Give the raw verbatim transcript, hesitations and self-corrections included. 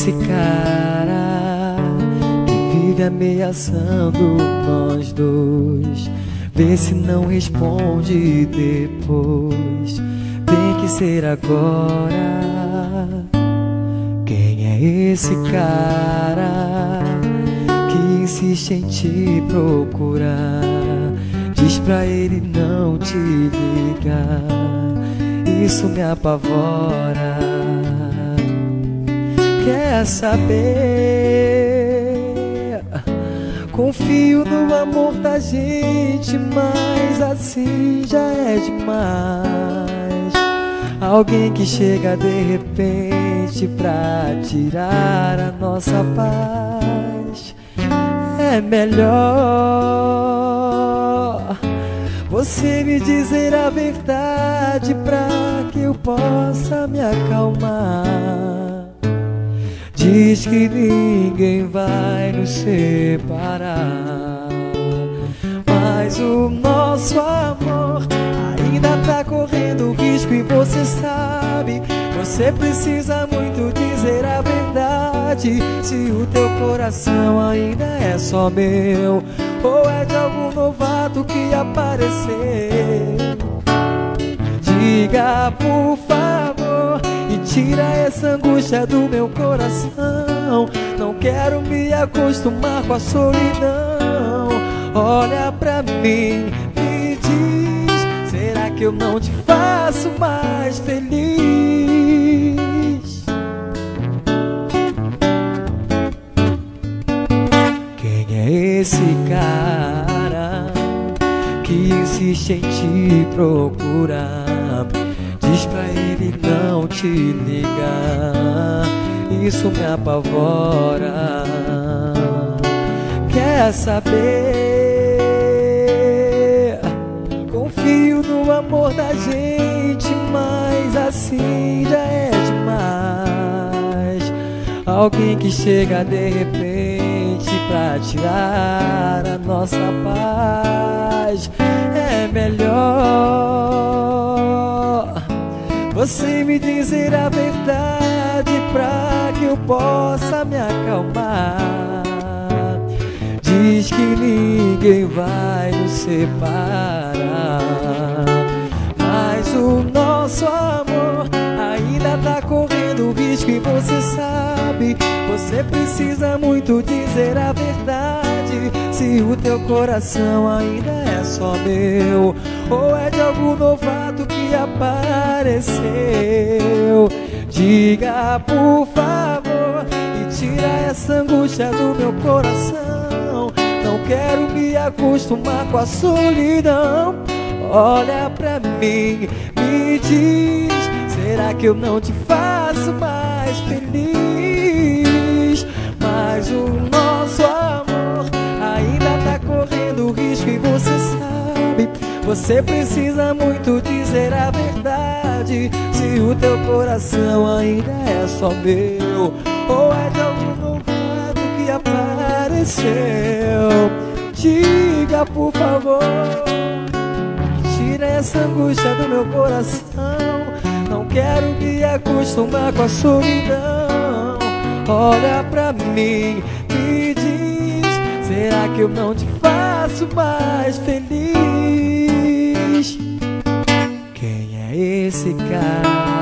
esse cara que vive ameaçando nós dois? Vê se não responde depois. Tem que ser agora. Quem é esse cara que insiste em te procurar? Diz pra ele não te ligar, isso me apavora. Quer saber? Confio no amor da gente, mas assim já é demais. Alguém que chega de repente pra tirar a nossa paz. É melhor você me dizer a verdade pra que eu possa me acalmar. Diz que ninguém vai nos separar, mas o nosso amor ainda tá correndo risco e você sabe. Você precisa muito dizer a verdade. Se o teu coração ainda é só meu, ou é de algum novato que apareceu, diga por favor e tira essa angústia do meu coração. Não quero me acostumar com a solidão. Olha pra mim, me diz, será que eu não te faço mais feliz? Quem é esse cara que insiste em te procurar? Diz pra ele não te ligar, isso me apavora. Quer saber? Confio no amor da gente, mas assim já é demais. Alguém que chega de repente pra tirar a nossa paz. É melhor você me dizer a verdade pra que eu possa me acalmar. Diz que ninguém vai nos separar, mas o nosso amor ainda tá correndo risco e você sabe. Você precisa muito dizer a verdade. Se o teu coração ainda é só meu, ou é de algum novato que apareceu, diga por favor e tira essa angústia do meu coração. Não quero me acostumar com a solidão. Olha pra mim, me diz, será que eu não te faço mais feliz? Mas o nosso amor ainda tá correndo risco e você sabe. Você precisa muito dizer a verdade. Se o teu coração ainda é só meu, ou é de algum novato que apareceu, diga por favor, tira essa angústia do meu coração. Não quero me acostumar com a solidão. Olha pra mim, me diz, será que eu não te faço mais feliz? Quem é esse cara